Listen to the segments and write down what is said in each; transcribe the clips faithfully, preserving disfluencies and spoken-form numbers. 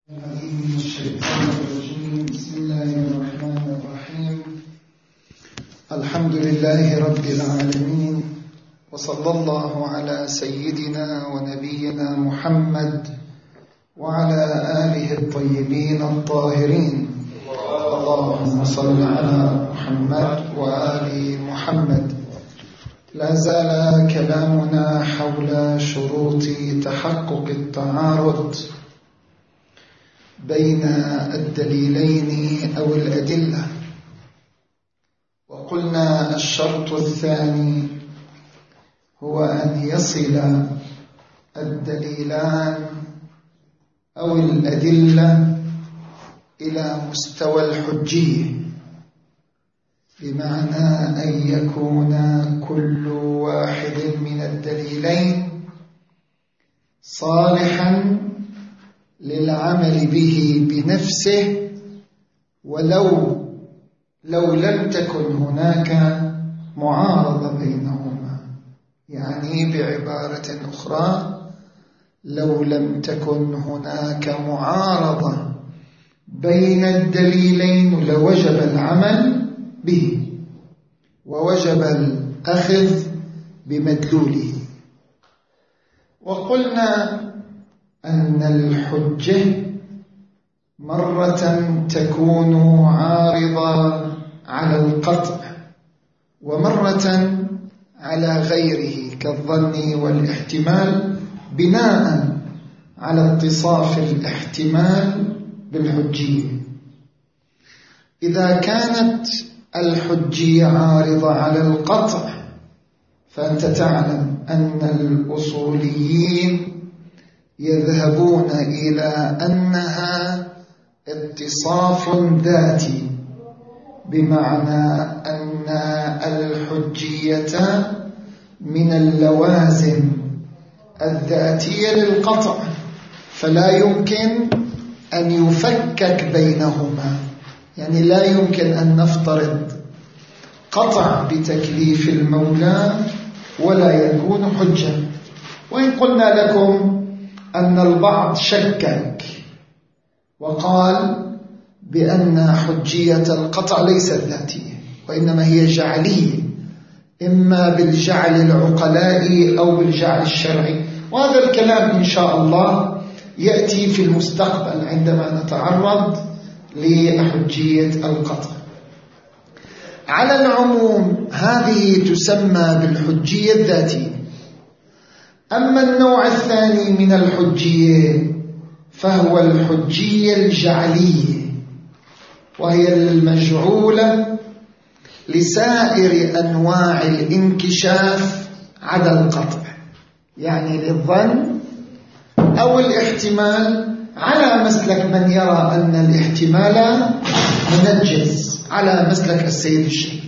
من الشيطان الرجيم. بسم الله الرحمن الرحيم. الحمد لله رب العالمين، وصلى الله على سيدنا ونبينا محمد وعلى آله الطيبين الطاهرين. اللهم صل على محمد وآل محمد. لا زال كلامنا حول شروط تحقق التعارض بين الدليلين أو الأدلة، وقلنا الشرط الثاني هو أن يصل الدليلان أو الأدلة إلى مستوى الحجية، بمعنى أن يكون كل واحد من الدليلين صالحا للعمل به بنفسه، ولو لو لم تكن هناك معارضة بينهما. يعني بعبارة أخرى، لو لم تكن هناك معارضة بين الدليلين لوجب العمل به ووجب الأخذ بمدلوله. وقلنا أن الحجة مرة تكون عارضة على القطع، ومرة على غيره كالظن والاحتمال، بناء على اتصاف الاحتمال بالحجية. إذا كانت الحجية عارضة على القطع، فأنت تعلم أن الأصوليين يذهبون إلى أنها اتصاف ذاتي، بمعنى أن الحجية من اللوازم الذاتية للقطع، فلا يمكن أن يفكك بينهما. يعني لا يمكن أن نفترض قطع بتكليف المولى ولا يكون حجة. وإن قلنا لكم أن البعض شكك وقال بأن حجية القطع ليست ذاتية، وإنما هي جعلية، إما بالجعل العقلائي أو بالجعل الشرعي. وهذا الكلام إن شاء الله يأتي في المستقبل عندما نتعرض لحجية القطع. على العموم هذه تسمى بالحجية الذاتية. أما النوع الثاني من الحجية فهو الحجية الجعلية، وهي المجعولة لسائر أنواع الانكشاف عدا القطع، يعني للظن أو الاحتمال، على مسلك من يرى أن الاحتمال منجز، على مسلك السيد الشهيد.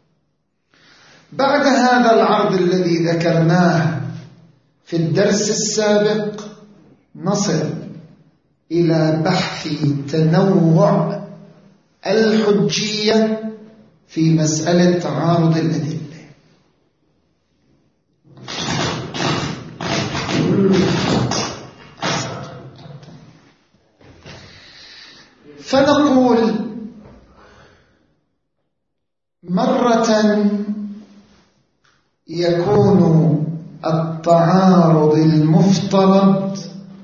بعد هذا العرض الذي ذكرناه في الدرس السابق، نصل إلى بحث تنوع الحجية في مسألة تعارض الأدلة. فنقول مرة يكون التعارض المفترض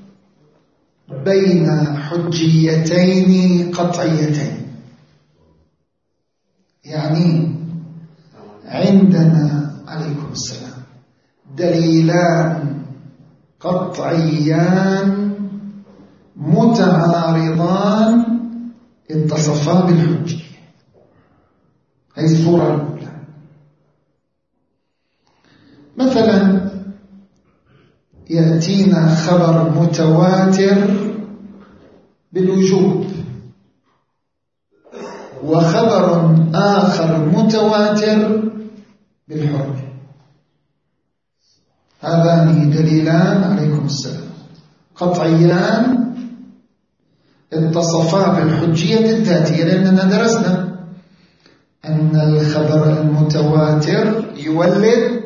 بين حجيتين قطعيتين. يعني عندنا عليكم السلام دليلان قطعيان متعارضان اتصفا بالحجية. هذه الصورة الأولى. مثلا يأتينا خبر متواتر بالوجوب، وخبر آخر متواتر بالحرمة. هذان دليلان عليكم السلام قطعيان اتصفا بالحجية الذاتية، لأننا درسنا أن الخبر المتواتر يولد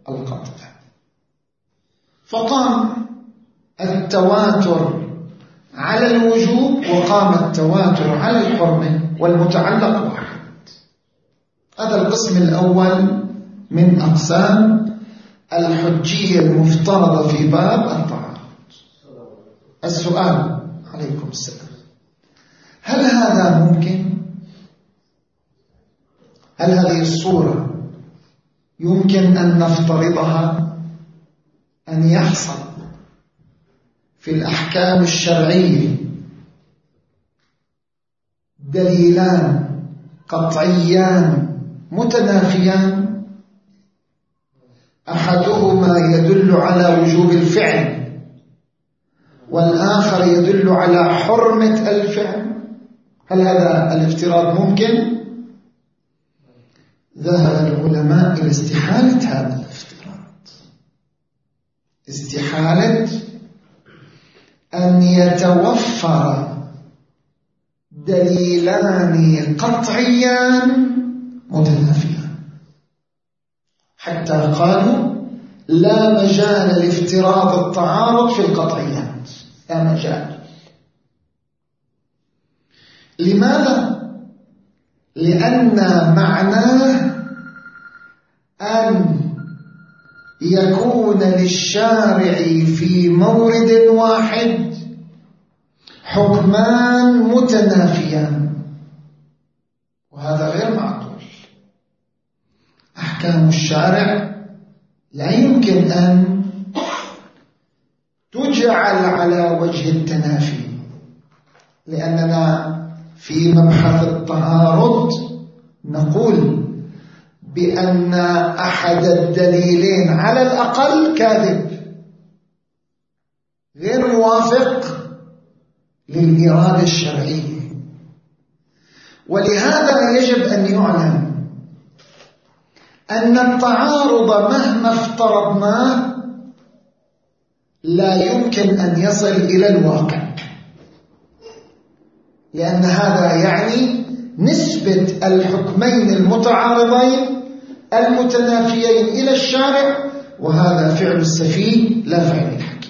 القطع. فقام التواتر على الوجوب وقام التواتر على الحرمة والمتعلق واحد. هذا القسم الأول من أقسام الحجية المفترضة في باب الطعارض. السؤال عليكم السلام: هل هذا ممكن؟ هل هذه الصورة يمكن أن نفترضها أن يحصل في الأحكام الشرعية دليلان قطعيان متنافيان أحدهما يدل على وجوب الفعل والآخر يدل على حرمة الفعل؟ هل هذا الافتراض ممكن؟ ذهب العلماء إلى استحالة هذا الافتراض، استحالة أن يتوفر دليلان قطعيان متنافيان، حتى قالوا لا مجال لافتراض التعارض في القطعيات، لا مجال. لماذا؟ لأن معناه أن يكون للشارع في مورد واحد حكمان متنافيان، وهذا غير معقول. أحكام الشارع لا يمكن أن تجعل على وجه التنافي، لأننا في مبحث التعارض نقول بأن أحد الدليلين على الأقل كاذب غير موافق للإرادة الشرعية. ولهذا يجب أن يعلم أن التعارض مهما افترضناه لا يمكن أن يصل إلى الواقع، لأن هذا يعني نسبة الحكمين المتعارضين المتنافيين إلى الشارع، وهذا فعل السفيه لا فعل الحكيم.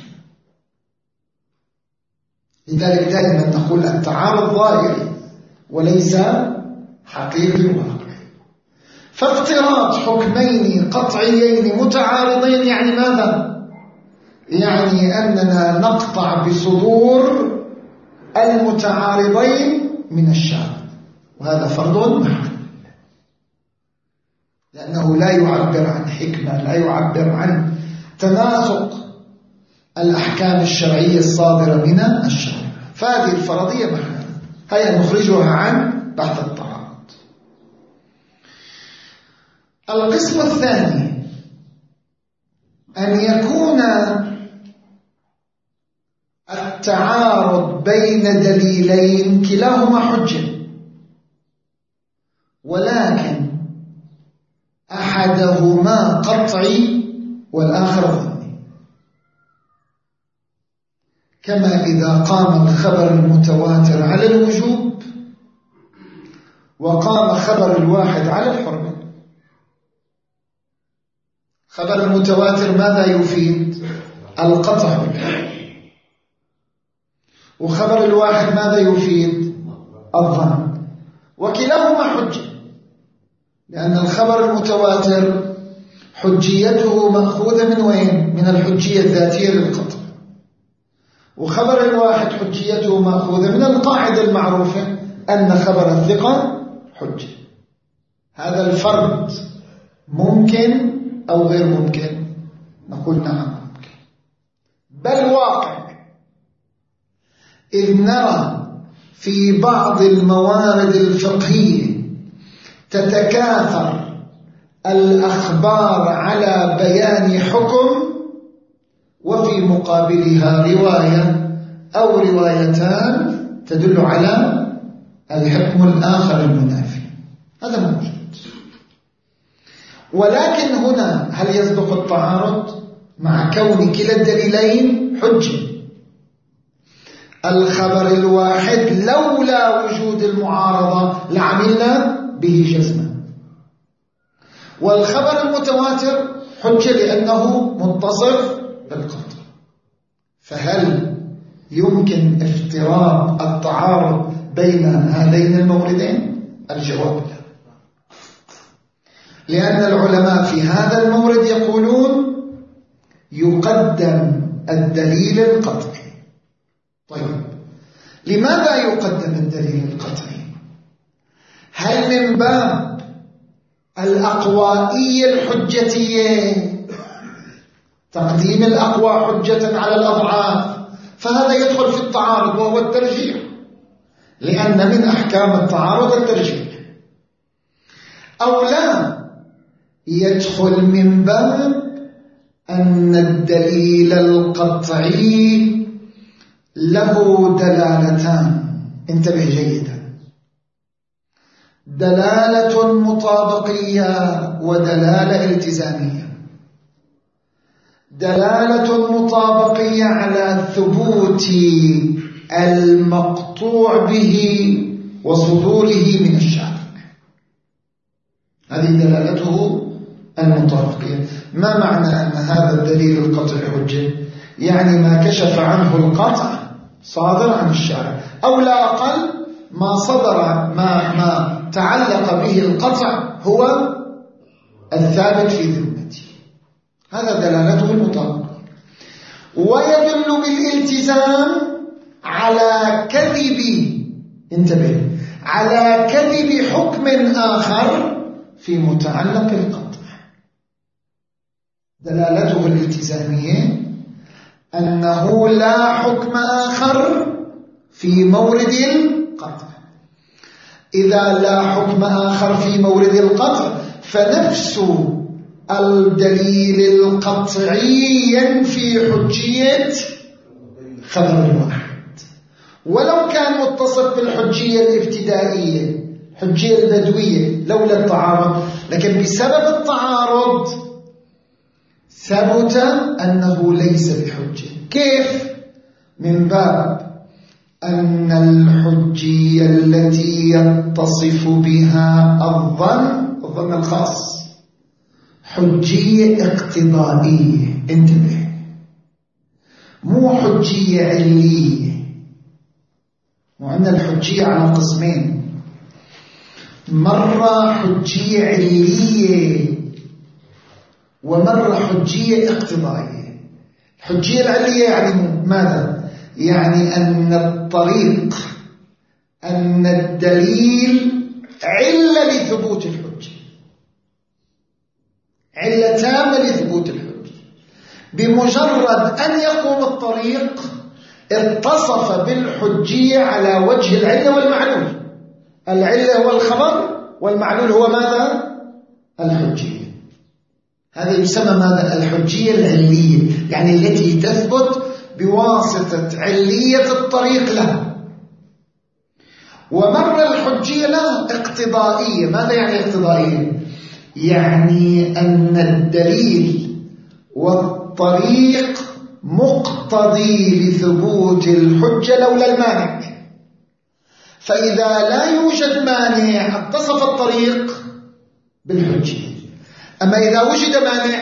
لذلك دائما نقول التعارض ظاهري وليس حقيقي واقعي. فافتراض حكمين قطعيين متعارضين يعني ماذا؟ يعني أننا نقطع بصدور المتعارضين من الشارع، وهذا فرض محال، لأنه لا يعبر عن حكمة، لا يعبر عن تناسق الأحكام الشرعية الصادرة من الشارع. فهذه الفرضية محال، هيا نخرجها عن بحث التعارض. القسم الثاني أن يكون التعارض بين دليلين كلاهما حجة، ولكن أحدهما قطعي والآخر ظني، كما إذا قام الخبر المتواتر على الوجوب وقام خبر الواحد على الحرمة. خبر المتواتر ماذا يفيد؟ القطع بالحكم، وخبر الواحد ماذا يفيد؟ الظن، وكلاهما حجة، لأن الخبر المتواتر حجيته مأخوذة من وين؟ من الحجية الذاتية للقطع، وخبر الواحد حجيته مأخوذة من القاعدة المعروفة أن خبر الثقة حجة. هذا الفرد ممكن أو غير ممكن؟ نقول نعم ممكن، بل واقع، إذ نرى في بعض الموارد الفقهية تتكاثر الأخبار على بيان حكم، وفي مقابلها رواية أو روايتان تدل على الحكم الآخر المنافي. هذا موجود. ولكن هنا هل يصدق التعارض مع كون كلا الدليلين حجة؟ الخبر الواحد لولا وجود المعارضة لعملنا به جزما، والخبر المتواتر حجة لأنه متصف بالقطع. فهل يمكن افتراض التعارض بين هذين الموردين؟ الجواب لا، لأن العلماء في هذا المورد يقولون يقدم الدليل القطعي. طيب لماذا يقدم الدليل القطعي؟ هل من باب الأقوائية الحجتية، تقديم الأقوى حجة على الأضعاف، فهذا يدخل في التعارض وهو الترجيح، لأن من أحكام التعارض الترجيح، أو لا يدخل من باب أن الدليل القطعي له دلالتان. انتبه جيدا، دلالة مطابقية ودلالة التزامية. دلالة مطابقية على ثبوت المقطوع به وصدوره من الشارع، هذه دلالته المطابقية. ما معنى أن هذا الدليل القطعي حجة؟ يعني ما كشف عنه القطع صادر عن الشارع، أو لا أقل ما صدر ما, ما تعلق به القطع هو الثابت في ذمته، هذا دلالته المطابقة. ويدل بالالتزام على كذب، انتبه، على كذب حكم آخر في متعلق القطع. دلالته الالتزامية أنه لا حكم آخر في مورد القطع. إذا لا حكم آخر في مورد القطع فنفس الدليل القطعي ينفي حجية خبر الواحد، ولو كان متصف بالحجية الابتدائية، حجية البدوية لولا التعارض، لكن بسبب التعارض ثبت أنه ليس بحجة. كيف؟ من باب أن الحجية التي يتصف بها الظن، الظن الخاص، حجية اقتضائية، انتبه، مو حجية علية. وعندنا الحجية على قسمين، مرة حجية علية ومرة حجية اقتضائية. الحجية العلية يعني ماذا؟ يعني أن الطريق، أن الدليل علة لثبوت الحجة، علة تامة لثبوت الحجة. بمجرد أن يقوم الطريق اتصف بالحجية على وجه العلة والمعلول. العلة هو الخبر والمعلول هو ماذا؟ الحجية. هذا يسمى ماذا؟ الحجية العلية، يعني التي تثبت بواسطة علية الطريق لها. ومرة الحجية لها اقتضائية. ماذا يعني اقتضائية؟ يعني أن الدليل والطريق مقتضي لثبوت الحجة لولا المانع. فإذا لا يوجد مانع اتصف الطريق بالحجية، أما إذا وجد مانع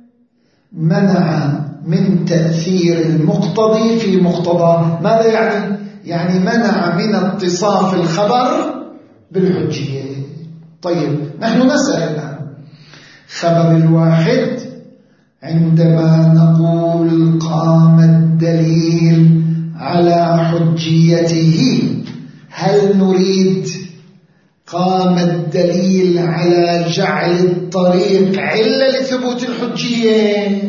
منع من تأثير المقتضي في مقتضاه. ماذا يعني؟ يعني منع من اتصاف الخبر بالحجية. طيب نحن نسأل الآن خبر الواحد عندما نقول قام الدليل على حجيته، هل نريد قام الدليل على جعل الطريق علة لثبوت الحجية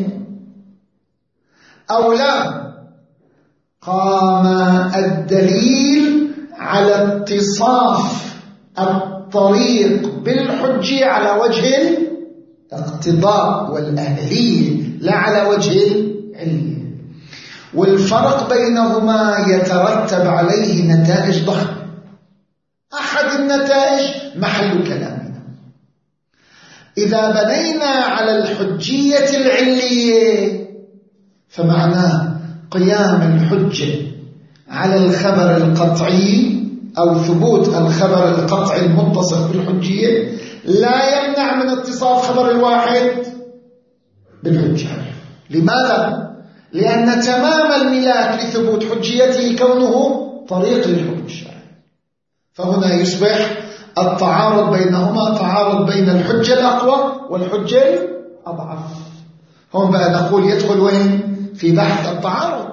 أو لا؟ قام الدليل على اتصاف الطريق بالحجية على وجه الاقتضاء والأهلية لا على وجه العلية. والفرق بينهما يترتب عليه نتائج ضخمة. أحد النتائج محل كلامنا، إذا بنينا على الحجية العلية فمعناه قيام الحجة على الخبر القطعي أو ثبوت الخبر القطعي المتصف بالحجية لا يمنع من اتصاف خبر الواحد بالحجة. لماذا؟ لأن تمام الملاك لثبوت حجيته كونه طريق للحكم الشرعي. فهنا يصبح التعارض بينهما تعارض بين الحجة الأقوى والحجة الأضعف. هم بقى نقول يدخل وين؟ في بحث التعارض،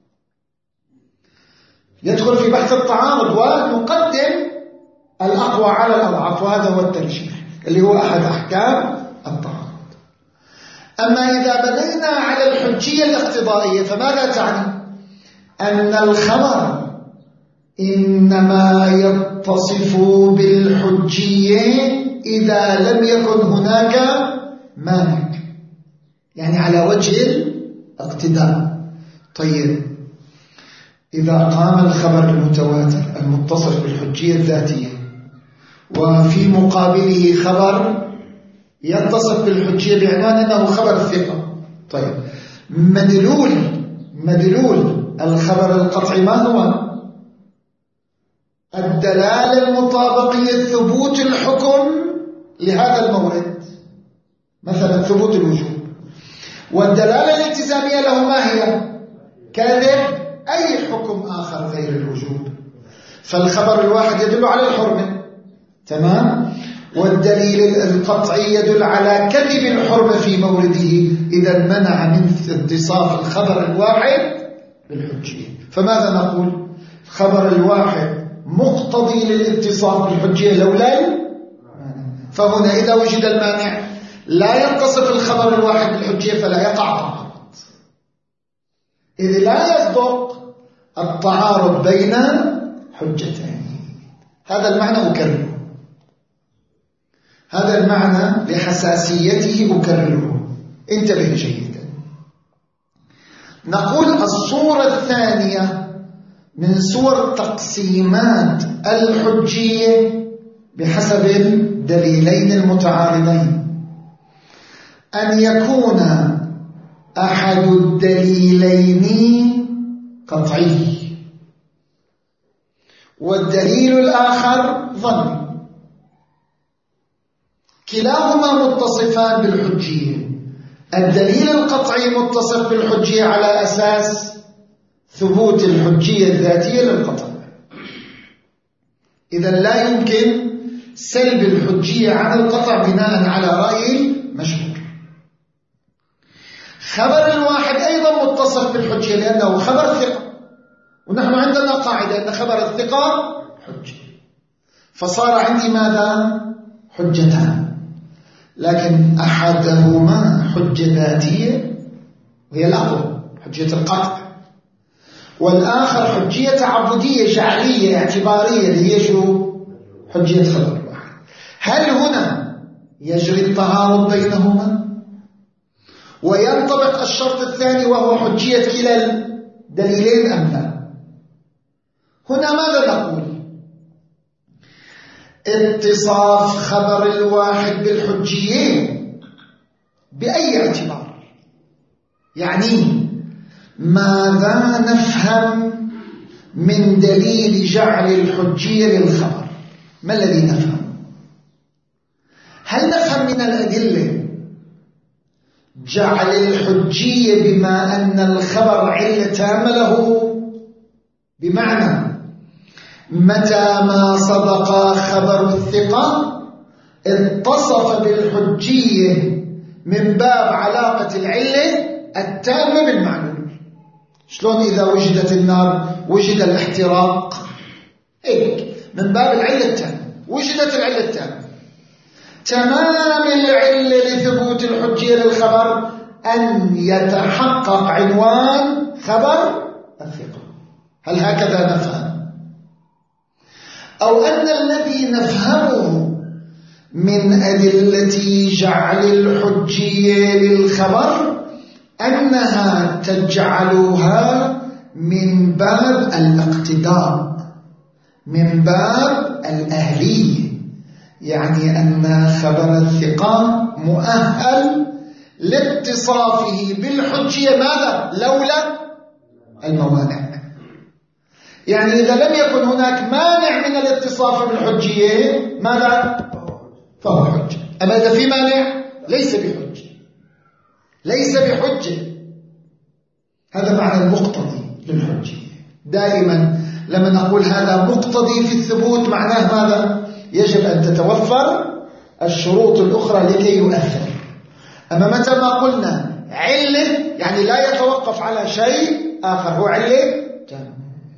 يدخل في بحث التعارض ونقدم الأقوى على الأضعف، وهذا هو الترجيح اللي هو أحد أحكام التعارض. أما إذا بنينا على الحجية الاقتضائية فماذا تعني؟ أن الخبر إنما يتصف بالحجية إذا لم يكن هناك مانع، يعني على وجه الاقتداء. طيب إذا قام الخبر المتواتر المتصف بالحجية الذاتية وفي مقابله خبر يتصف بالحجية بعنوان أنه خبر الثقة، طيب مدلول مدلول الخبر القطعي ما هو؟ الدلالة المطابقية ثبوت الحكم لهذا المورد، مثلا ثبوت الوجوب، والدلالة الالتزامية له ما هي؟ كذب أي حكم آخر غير الوجوب. فالخبر الواحد يدل على الحرمة، تمام، والدليل القطعي يدل على كذب الحرمة في مورده، إذا منع من اتصاف الخبر الواحد بالحجية. فماذا نقول؟ الخبر الواحد مقتضي للاتصاف بالحجية لولا المانع. فهنا إذا وجد المانع لا يتصف الخبر الواحد بالحجية فلا يقع تعارض، إذ لا يصدق التعارض بين حجتين. هذا المعنى أكرره، هذا المعنى لحساسيته أكرره، انتبه جيدا. نقول الصورة الثانية من صور تقسيمات الحجية بحسب الدليلين المتعارضين أن يكون أحد الدليلين قطعي والدليل الآخر ظني، كلاهما متصفان بالحجية. الدليل القطعي متصف بالحجية على أساس ثبوت الحجية الذاتية للقطع، إذا لا يمكن سلب الحجية عن القطع بناء على رأي مشهور. خبر الواحد أيضا متصف بالحجية لأنه خبر ثقة، ونحن عندنا قاعدة أن خبر الثقة حجة، فصار عندي ماذا؟ حجتان، لكن أحدهما حجة ذاتية وهي الأقوى حجية القطع، والآخر حجية تعبدية جعلية اعتبارية اللي هي شو؟ حجية خبر الواحد. هل هنا يجري التعارض بينهما وينطبق الشرط الثاني وهو حجية كلا الدليلين أم لا؟ هنا ماذا نقول؟ اتصاف خبر الواحد بالحجية بأي اعتبار؟ يعني ماذا نفهم من دليل جعل الحجية للخبر؟ ما الذي نفهم؟ هل نفهم من الأدلة جعل الحجية بما أن الخبر علة تامة له، بمعنى متى ما صدق خبر الثقة اتصف بالحجية من باب علاقة العلة التامة بالمعلول؟ شلون إذا وجدت النار وجد الاحتراق؟ هيك من باب العلة التامة، وجدت العلة التامة. تمام العلة لثبوت الحجية للخبر أن يتحقق عنوان خبر الثقة. هل هكذا نفهم؟ أو أن الذي نفهمه من أدلة جعل الحجية للخبر أنها تجعلها من باب الاقتداء، من باب الأهلية، يعني أن خبر الثقة مؤهل لاتصافه بالحجية ماذا؟ لولا الموانع. يعني إذا لم يكن هناك مانع من الاتصاف بالحجية ماذا؟ فهو حجة. أما إذا في مانع ليس بحجة، ليس بحجة. هذا معنى المقتضي للحجية. دائما لما نقول هذا مقتضي في الثبوت معناه ماذا؟ يجب أن تتوفر الشروط الأخرى لكي يؤثر. أما متى ما قلنا علة يعني لا يتوقف على شيء آخر، هو علة جامعة.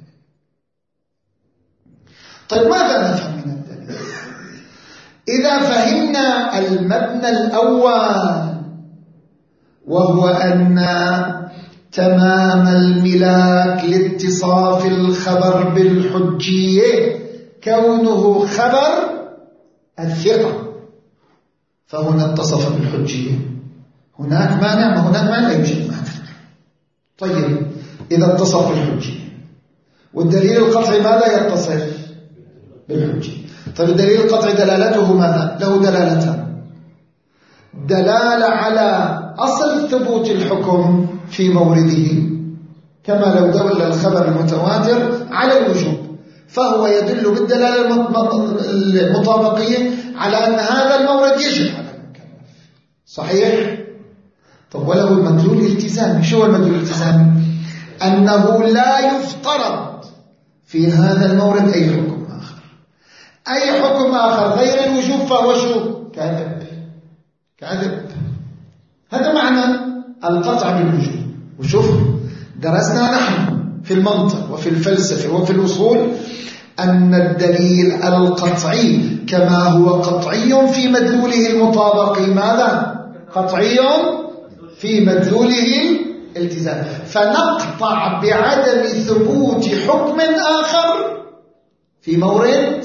طيب ماذا نفهم من الدليل؟ إذا فهمنا المبنى الأول وهو أن تمام الملاك لاتصاف الخبر بالحجية كونه خبر الثقة، فهنا اتصف بالحجية. هناك مانع؟ ما هناك مانع، لا يوجد مانع. طيب إذا اتصف بالحجية والدليل القطعي ماذا يتصف بالحجية؟ طيب الدليل القطعي دلالته ماذا؟ له دلالتان: دلالة على أصل ثبوت الحكم في مورده، كما لو دل الخبر المتواتر على الوجوب، فهو يدل بالدلالة المطابقية على أن هذا المورد يجب على المكلف. صحيح؟ طب وله المدلول الالتزامي. شو هو المدلول الالتزامي؟ أنه لا يفترض في هذا المورد أي حكم آخر. أي حكم آخر غير الوجوب فهو شو؟ كاذب. كاذب. هذا معنى القطع بالوجوب. وشوف درسنا نحن في المنطق وفي الفلسفة وفي الأصول أن الدليل على القطعي كما هو قطعي في مدلوله المطابق ماذا؟ قطعي في مدلوله الالتزام. فنقطع بعدم ثبوت حكم آخر في مورد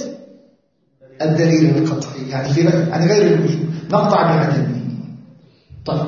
الدليل القطعي، يعني في يعني غير الوجوب، نقطع بعدمه. طيب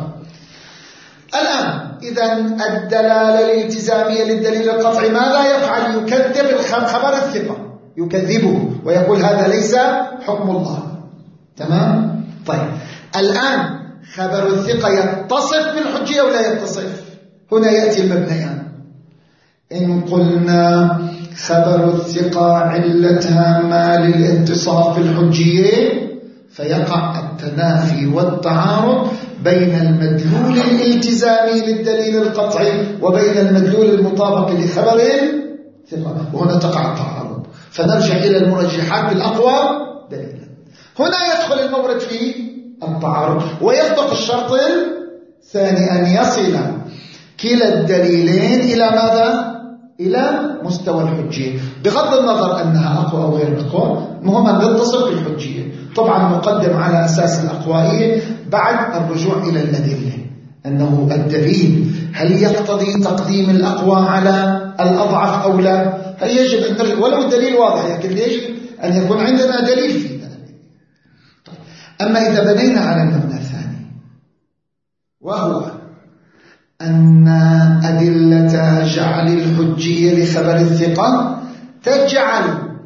الآن إذا الدلالة الالتزامية للدليل القطعي ماذا يفعل؟ يكذب الخبر الثقة، يكذبه ويقول هذا ليس حكم الله. تمام؟ طيب الآن خبر الثقة يتصف بالحجية ولا يتصف؟ هنا يأتي المبنيان. إن قلنا خبر الثقة علتها ما للاتصاف بالحجية فيقع التنافي والتعارض بين المدلول الالتزامي للدليل القطعي وبين المدلول المطابق لخبر الثقة، وهنا تقع التعارض. فنرجع إلى المرجحات بالأقوى دليلا. هنا يدخل المورد في التعارض ويصدق الشرط الثاني أن يصل كلا الدليلين إلى ماذا؟ إلى مستوى الحجية، بغض النظر أنها أقوى أو غير أقوى، مهم أن تتصف بالحجية. طبعا مقدم على أساس الأقوائية بعد الرجوع إلى الأدلة، أنه الدليل هل يقتضي تقديم الأقوى على الأضعف أو لا؟ هل يجب أن نرجع ولو الدليل واضح، لكن يجب أن يكون عندنا دليل في ذلك. طيب. أما إذا بنينا على المبنى الثاني وهو أن أدلة جعل الحجية لخبر الثقة تجعل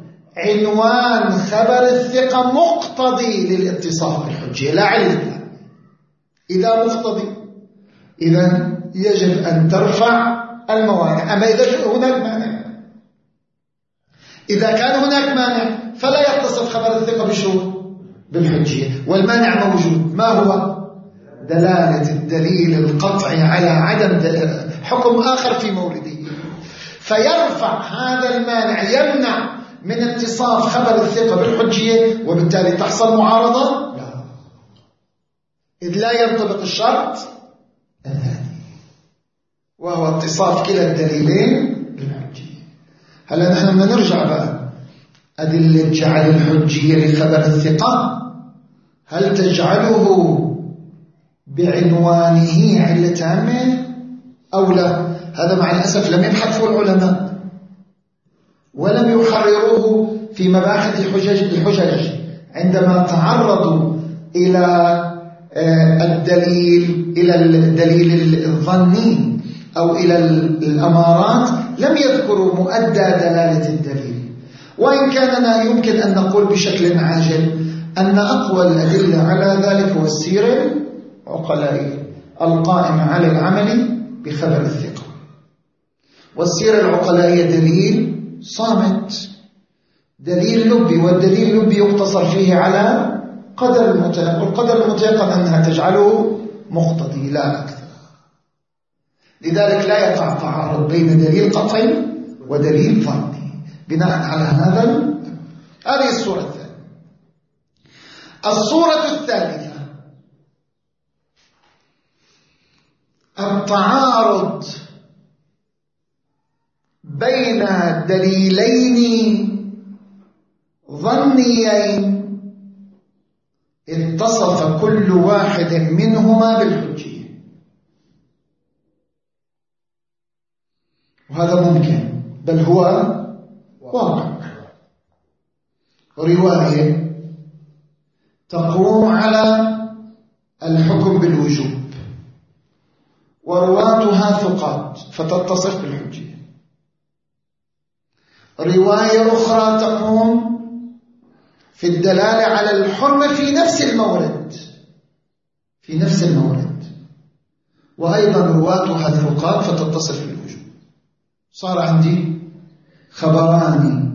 عنوان خبر الثقة مقتضي للاتصاف بالحجية لا علة. إذا مقتضي إذا يجب أن ترفع الموانع. أما إذا هناك مانع، إذا كان هناك مانع فلا يتصف خبر الثقة بشو؟ بالحجية. والمانع موجود، ما هو؟ دلالة الدليل القطعي على عدم حكم آخر في مورده، فيرفع هذا المانع، يمنع من اتصاف خبر الثقة بالحجية، وبالتالي تحصل معارضة؟ لا، إذ لا ينطبق الشرط الثاني وهو اتصاف كلا الدليلين بالحجية. هلا نحن بدنا نرجع بقى، أدلة جعل الحجية لخبر الثقة هل تجعله بعنوانه علة تامة أو لا؟ هذا مع الأسف لم يبحثه العلماء ولم يحرروه في مباحث الحجج الحجج عندما تعرضوا إلى الدليل إلى الدليل الظني أو إلى الأمارات، لم يذكروا مؤدى دلالة الدليل. وإن كاننا يمكن أن نقول بشكل عاجل أن أقوى الأدلة على ذلك هو السيرة العقلائية القائمة على العمل بخبر الثقة. والسيرة العقلائية دليل صامت، دليل لبي، والدليل اللبي يقتصر فيه على قدر المتيقن، والقدر المتيقن أنها تجعله مقتضي لا أكثر. لذلك لا يقع تعارض بين دليل قطعي ودليل ظني بناء على هذا. هذه الصورة الثانية. الصورة الثالثة التعارض بين دليلين ظنيين اتصف كل واحد منهما بالحجية، وهذا ممكن بل هو واقع. رواية تقوم على الحكم بالوجوب ورواتها ثقات فتتصف بالحجية، رواية أخرى تقوم في الدلالة على الحرمة في نفس المورد في نفس المورد وأيضا رواتها ثقات فتتصف بالوجوب. صار عندي خبران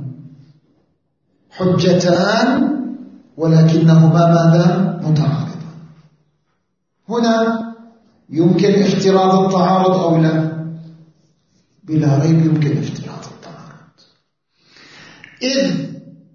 حجتان ولكنهما ماذا؟ متعارضان. هنا يمكن افتراض التعارض أو لا؟ بلا ريب يمكن افتراض التعارض، إذ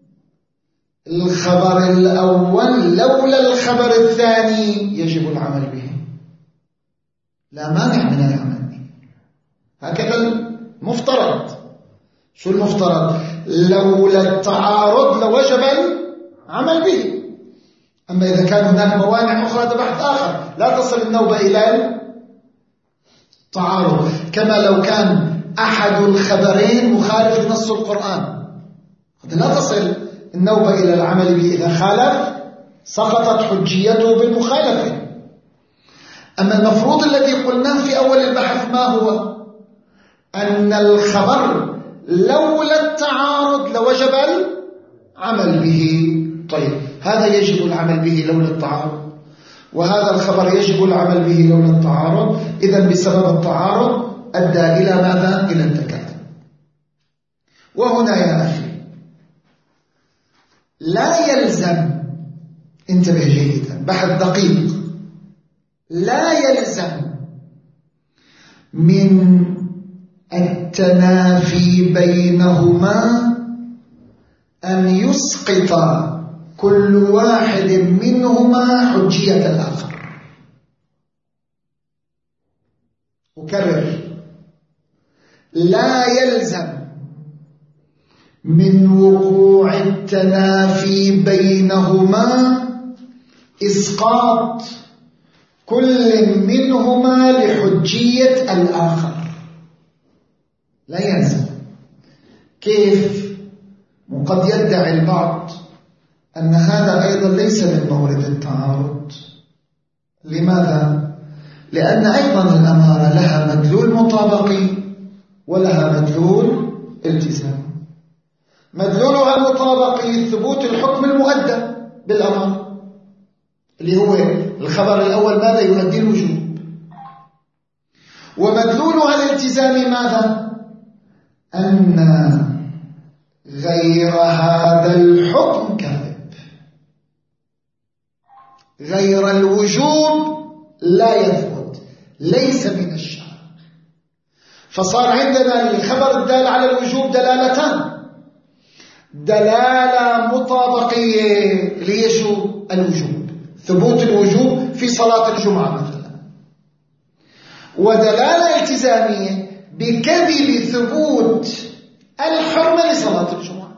الخبر الأول لولا الخبر الثاني يجب العمل به، لا مانع من العمل به، هكذا المفترض. شو المفترض؟ لولا التعارض لوجب العمل به. أما إذا كان هناك موانع أخرى هذا بحث آخر، لا تصل النوبة إلى التعارض. كما لو كان أحد الخبرين مخالف لنص القرآن، لا تصل النوبة إلى العمل به، إذا خالف سقطت حجيته بالمخالفة. أما المفروض الذي قلناه في أول البحث ما هو؟ أن الخبر لولا التعارض لوجب العمل به. طيب هذا يجب العمل به لولا التعارض، وهذا الخبر يجب العمل به لولا التعارض، إذن بسبب التعارض أدى إلى ماذا؟ إلى التكاثر. وهنا يا أخي لا يلزم، انتبه جيدا، بحث دقيق، لا يلزم من التنافي بينهما أن يسقط كل واحد منهما حجية الآخر. أكرر، لا يلزم من وقوع التنافي بينهما إسقاط كل منهما لحجية الآخر، لا يلزم. كيف؟ وقد يدعي البعض أن هذا أيضا ليس من مورد التعارض. لماذا؟ لأن أيضا الأمارة لها مدلول مطابقي ولها مدلول التزام. مدلولها المطابقي ثبوت الحكم المؤدى بالأمارة، اللي هو الخبر الأول ماذا؟ يؤدي الوجوب. ومدلولها الالتزامي ماذا؟ أن غير هذا الحكم كاذب، غير الوجوب لا يثبت، ليس من الشرع. فصار عندنا للخبر الدال على الوجوب دلالتان: دلالة مطابقية اللي هي شو؟ الوجوب، ثبوت الوجوب في صلاة الجمعة مثلا، ودلالة التزامية بكذب ثبوت الحرمة لصلاة الجمعة.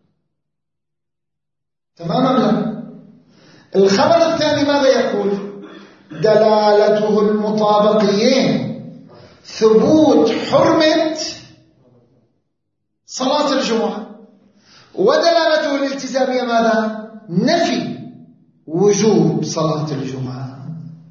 تماما لا. الخبر الثاني ماذا يقول؟ دلالته المطابقيين ثبوت حرمة صلاة الجمعة، ودلالته الالتزامية ماذا؟ نفي وجوب صلاة الجمعة.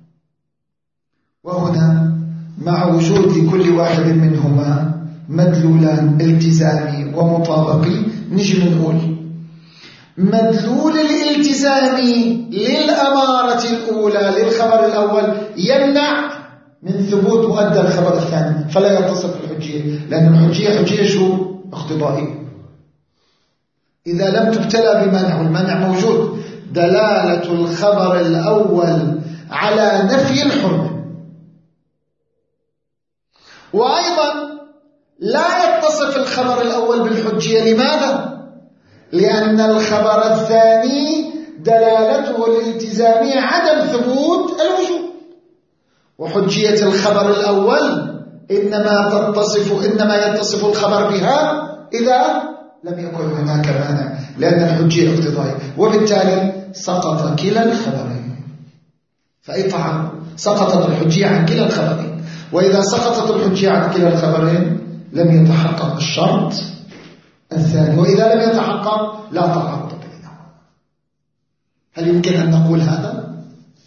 وهنا مع وجود لكل واحد منهما مدلولان التزامي ومطابقي، نجي نقول مدلول الالتزامي للأمارة الأولى للخبر الأول يمنع من ثبوت مؤدى الخبر الثاني، فلا يتصف بالحجية، لأن الحجية حجية شو؟ اقتضائية. إذا لم تبتلى بمنع والمنع موجود، دلالة الخبر الأول على نفي الحرمة، وأيضا لا يتصف الخبر الأول بالحجية. لماذا؟ لأن الخبر الثاني دلالته الالتزامية عدم ثبوت الوجوب، وحجية الخبر الأول إنما تتصف إنما يتصف الخبر بها إذا لم يكن هناك مانع، لأن الحجية اقتضائية، وبالتالي سقط كلا الخبرين. فأي طعام سقطت الحجية عن كلا الخبرين، وإذا سقطت الحجية عن كلا الخبرين لم يتحقق الشرط الثاني، وإذا لم يتحقق لا تعارض بينهما. هل يمكن أن نقول هذا؟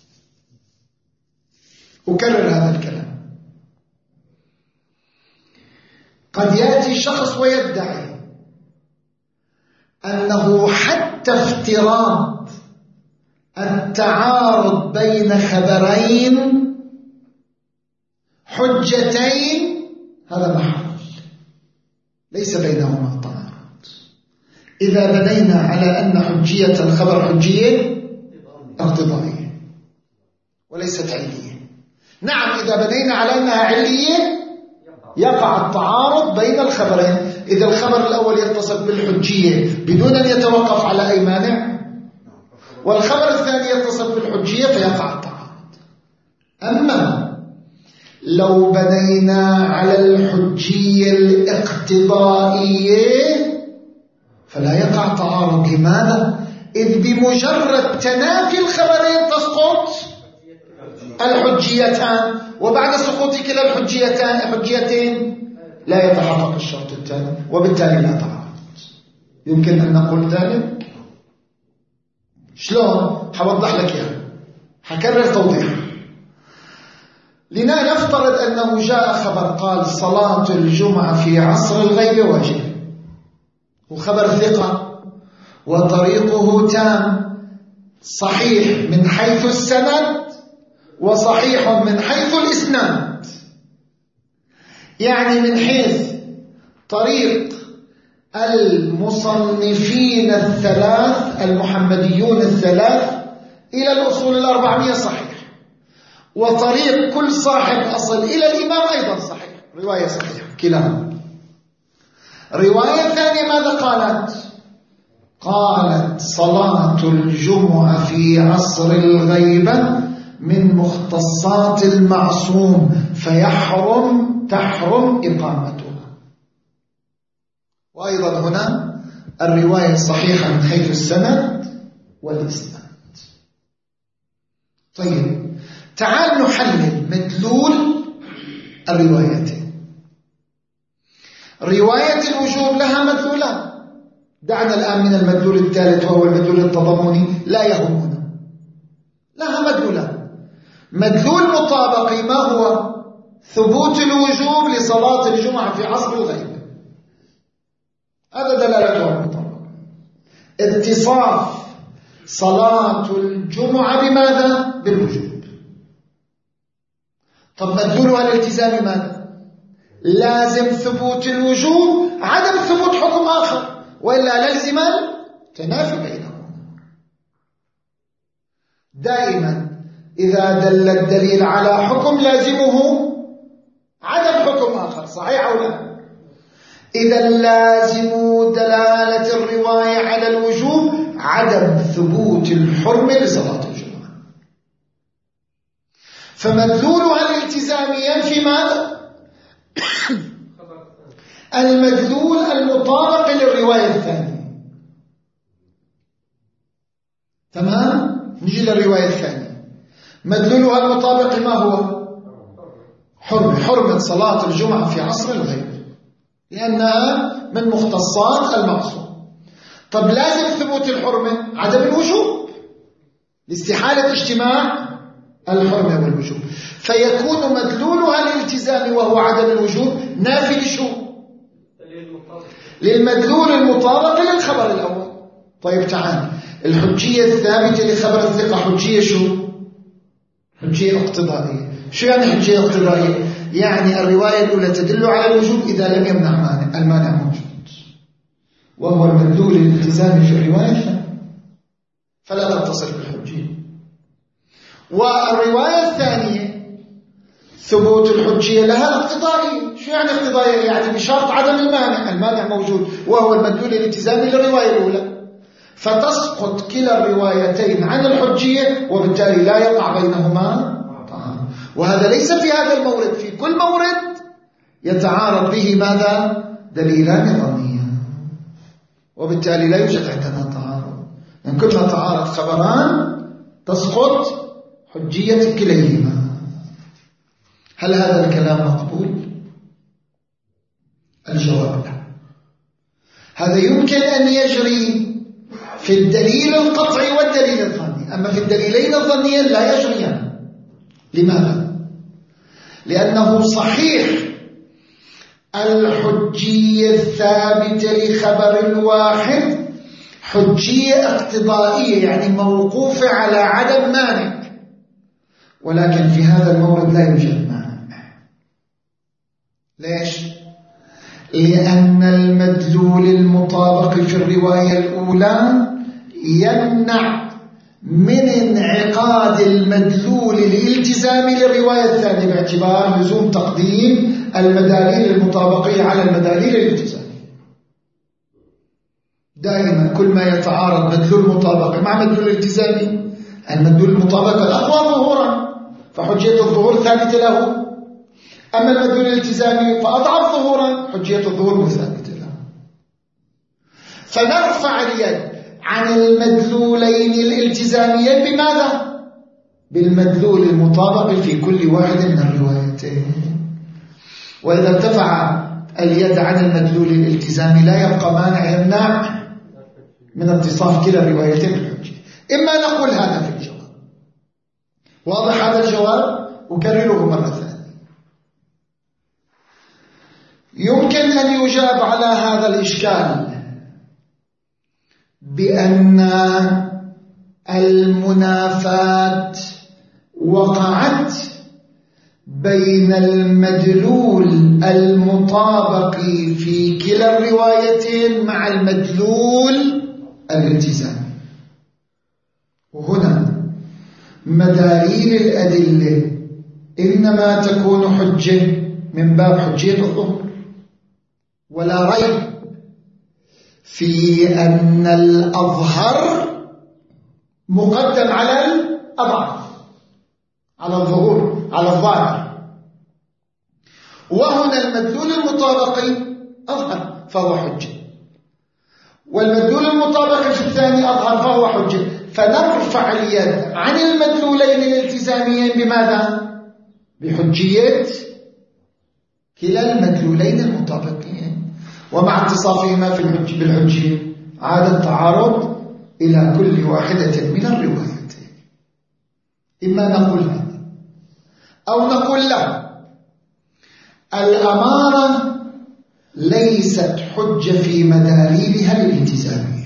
أكرر هذا الكلام. قد يأتي شخص ويدعي أنه حتى افتراض التعارض بين خبرين حجتين هذا محال، ليس بينهما تعارض. إذا بنينا على أن حجية الخبر حجية اقتضائية وليست علية. نعم، إذا بنينا على أنها علية يقع التعارض بين الخبرين. إذا الخبر الأول يتصف بالحجية بدون أن يتوقف على أي مانع، والخبر الثاني يتصف بالحجية فيقع التعارض. أما لو بنينا على الحجية الاقتضائية فلا يقع تعارض. لماذا؟ إذ بمجرد تنافي الخبرين تسقط الحجيتان، وبعد سقوط كلا الحجيتان حجيتين لا يتحقق الشرط الثاني، وبالتالي لا تعارض. يمكن أن نقول ذلك؟ شلون؟ حوضح لك يعني، حكرر توضيح. لنفترض أنه جاء خبر قال صلاة الجمعة في عصر الغيب واجب، وخبر ثقة وطريقه تام، صحيح من حيث السند وصحيح من حيث الإسناد. يعني من حيث طريق المصنفين الثلاث المحمديون الثلاث إلى الأصول الأربعمية صحيح، وطريق كل صاحب أصل إلى الإمام أيضا صحيح، رواية صحيحة كلاهما. رواية ثانية ماذا قالت؟ قالت صلاة الجمعة في عصر الغيبة من مختصات المعصوم فيحرم تحرم إقامتها. وأيضا هنا الرواية الصحيحة من حيث السند والإسناد. طيب، تعال نحلل مدلول الروايتين. رواية الوجوب لها مدلولان. دعنا الآن من المدلول الثالث وهو المدلول التضمني، لا يهمنا، لها مدلولان. مدلول مطابقي ما هو؟ ثبوت الوجوب لصلاة الجمعة في عصر الغيب، هذا دلالته المطابقة. اتصاف صلاة الجمعة بماذا؟ بالوجوب. طب مدلولها الالتزام ماذا؟ لازم ثبوت الوجوب عدم ثبوت حكم آخر، وإلا لازم تنافي بينهم. دائما إذا دل الدليل على حكم لازمه عدم حكم آخر، صحيح أو لا؟ إذا لازم دلالة الرواية على الوجوب عدم ثبوت الحرمة لصلاة الجمعة، فمدلولها الالتزام ينفي ماذا؟ المدلول المطابق للرواية الثانية. تمام؟ نجي للرواية الثانية، مدلولها المطابق ما هو؟ حرمة حرمة صلاة الجمعة في عصر الغيب لأنها من مختصات المعصوم. طب لازم ثبوت الحرمة عدم الوجوب لاستحالة اجتماع الحرمة والوجوب، فيكون مدلولها الالتزام وهو عدم الوجوب نافي لشو؟ للمدلول المطابق للخبر الأول. طيب تعال، الحجية الثابتة لخبر الثقة حجية شو؟ حجية اقتضائية. شو يعني حجية اقتضائية؟ يعني الرواية الأولى تدل على الوجوب إذا لم يمنع مانع، المانع موجود، وهو المدلول الالتزامي في الرواية الثانية، فلا تتصل بالحجية. والرواية الثانية ثبوت الحجية لها اقتضائية. شو يعني اقتضائية؟ يعني بشرط عدم المانع. المانع موجود وهو المدلول الالتزامي للرواية الأولى، فتسقط كلا الروايتين عن الحجية، وبالتالي لا يقع بينهما تعارض. وهذا ليس في هذا المورد، في كل مورد يتعارض به ماذا؟ دليلان ظنيان، وبالتالي لا يوجد عندنا تعارض. يعني كلما تعارض خبران تسقط حجية كليهما. هل هذا الكلام مقبول؟ الجواب لا. هذا يمكن أن يجري في الدليل القطعي والدليل الظني، أما في الدليلين الظنيين لا يجريان. لماذا؟ لأنه صحيح الحجية الثابتة لخبر الواحد حجية اقتضائية، يعني موقوفة على عدم مانع، ولكن في هذا المورد لا يوجد مانع. ليش؟ لأن المدلول المطابق في الرواية الأولى يمنع من انعقاد المدلول الالتزامي للرواية الثانية، باعتبار لزوم تقديم المداليل المطابقية على المداليل الالتزامية. دائما كل ما يتعارض مدلول مطابقة مع مدلول التزامي، المدلول المطابقة الأقوى ظهورا فحجية الظهور ثابتة له، أما المدلول الالتزامي فأضعف ظهورا حجية الظهور مثابتة له. فنرفع اليد عن المدلولين الالتزاميين بماذا؟ بالمدلول المطابق في كل واحد من الروايتين. وإذا ارتفع اليد عن المدلول الالتزامي لا يبقى مانع يمنع من اتصاف كلا الروايتين بالحجة. إما نقول هذا في الجواب، واضح هذا الجواب؟ أكرره مرة ثانية. يمكن أن يجاب على هذا الإشكال بأن المنافاة وقعت بين المدلول المطابق في كلا الروايتين مع المدلول الالتزامي، وهنا مداليل الأدلة إنما تكون حجة من باب حجية الظهور، ولا ريب في أن الأظهر مقدم على الأضعف، على الظهور، على الظاهر. وهنا المدلول المطابقي أظهر فهو حجة، والمدلول المطابقي في الثاني أظهر فهو حجة. فنرفع اليد عن المدلولين الالتزاميين بماذا؟ بحجية كلا المدلولين المطابقين، ومع اتصافهما في الحج بالحجية عاد التعارض إلى كل واحدة من الروايتين. إما نقول هذا أو نقول لا، الأمارة ليست حجة في مداليلها الالتزامية.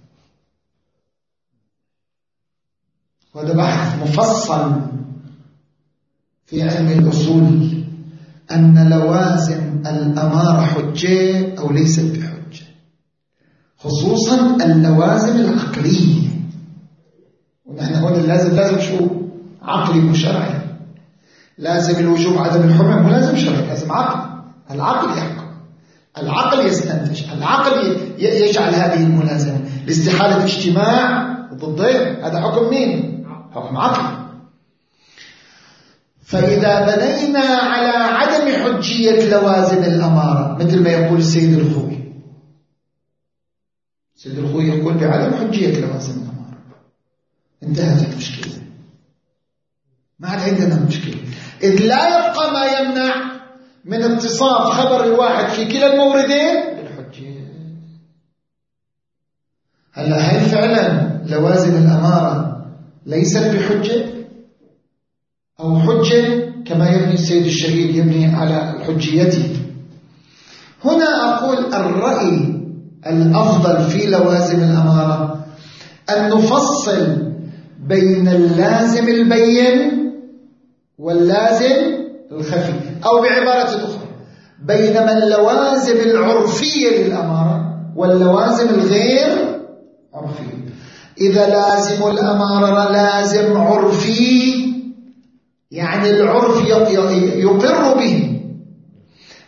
وهذا بحث مفصل في علم الأصول، أن لوازم الأمارة حجة أو ليست بحجة، خصوصا اللوازم العقلية. ونحن هنا اللازم لازم شو؟ عقلي وشرعي. لازم الوجوب عدم الحرمة مو لازم شرعي، لازم عقل. العقل يحكم، العقل يستنتج، العقل يجعل هذه الملازمة لاستحالة اجتماع ضدين. هذا حكم مين؟ حكم عقلي. فإذا بنينا على عدم حجية لوازم الأمارة، مثل ما يقول السيد الخوي، السيد الخوي يقول بعدم حجية لوازم الأمارة، انتهت المشكلة، ما عاد عندنا مشكلة، إذ لا يبقى ما يمنع من اتصاف خبر الواحد في كلا الموردين بالحجية. هلا هل فعلا لوازم الأمارة ليست بحجة أو حجة كما يبني السيد الشهيد يبني على حجيته؟ هنا أقول الرأي الأفضل في لوازم الأمارة أن نفصل بين اللازم البين واللازم الخفي، أو بعبارة أخرى بينما اللوازم العرفية للأمارة واللوازم الغير عرفية. إذا لازم الأمارة لازم عرفي، يعني العرف يقر به،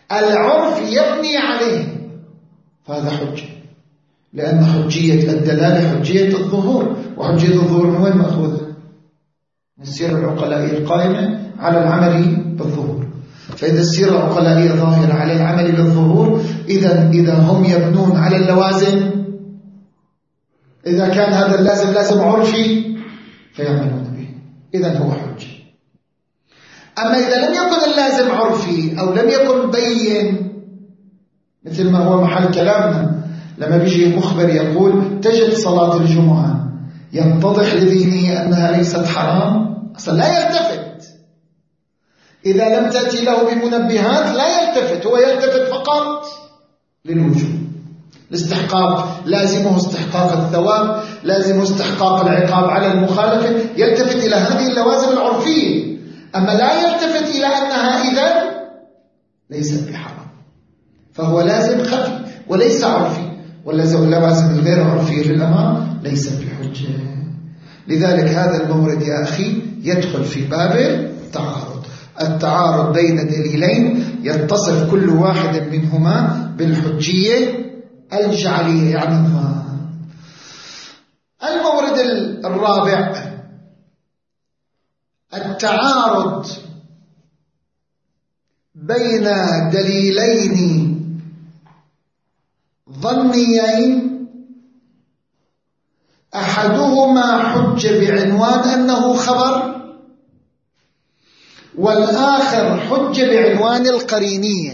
العرف يبني عليه، فهذا حجة، لأن حجية الدلالة حجية الظهور، وحجية الظهور من وين مأخوذة؟ من السيرة العقلائية القائمة على العمل بالظهور. فإذا السيرة العقلائية ظاهرة على العمل بالظهور، إذا إذا هم يبنون على اللوازم، إذا كان هذا اللازم لازم عرفي فيعملون به، إذا هو حجة. أما إذا لم يكن اللازم عرفي أو لم يكن بين، مثل ما هو محل كلامنا لما بيجي مخبر يقول تجد صلاة الجمعة يتضح لذهنه أنها ليست حرام، أصلا لا يلتفت. إذا لم تأتي له بمنبهات لا يلتفت، هو يلتفت فقط للوجوب. الاستحقاق لازمه استحقاق الثواب، لازمه استحقاق العقاب على المخالفة، يلتفت إلى هذه اللوازم العرفية. أما لا يلتفت إلى أنها إذن ليست بحرام، فهو لازم خفي وليس عرفي، واللوازم الغير عرفية للأمر ليست بحجة. لذلك هذا المورد يا أخي يدخل في باب التعارض، التعارض بين دليلين يتصف كل واحد منهما بالحجية الجعلية، يعني الظاهر. المورد الرابع التعارض بين دليلين ظنيين، أحدهما حجة بعنوان أنه خبر، والآخر حجة بعنوان القرينية.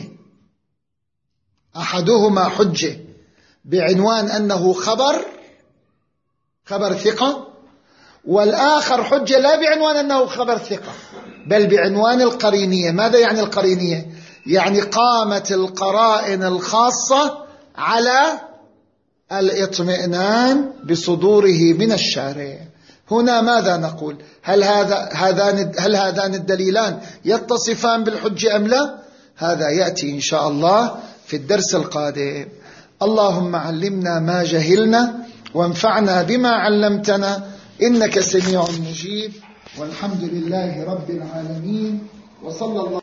أحدهما حجة بعنوان أنه خبر، خبر ثقة، والآخر حجة لا بعنوان أنه خبر ثقة بل بعنوان القرينية. ماذا يعني القرينية؟ يعني قامت القرائن الخاصة على الاطمئنان بصدوره من الشارع. هنا ماذا نقول؟ هل هذا هذان هل هذان الدليلان يتصفان بالحجة أم لا؟ هذا يأتي إن شاء الله في الدرس القادم. اللهم علمنا ما جهلنا وانفعنا بما علمتنا، إنك سميع مجيب، والحمد لله رب العالمين، وصلى الله